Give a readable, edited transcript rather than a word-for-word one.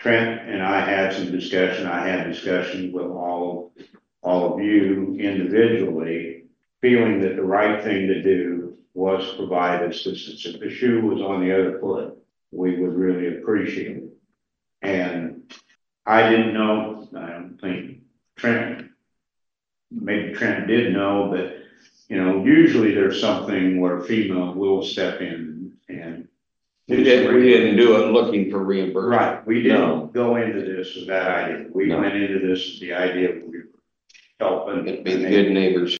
Trent and I had some discussion. I had discussions with all of you individually, feeling that the right thing to do was provide assistance. If the shoe was on the other foot, we would really appreciate it. And I didn't know, I don't think Trent, maybe Trent did know, but you know, usually there's something where FEMA will step in and. We didn't do it looking for reimbursement. Right, we didn't go into this with that idea. We No. went into this with the idea of we were helping. Be the good neighbors.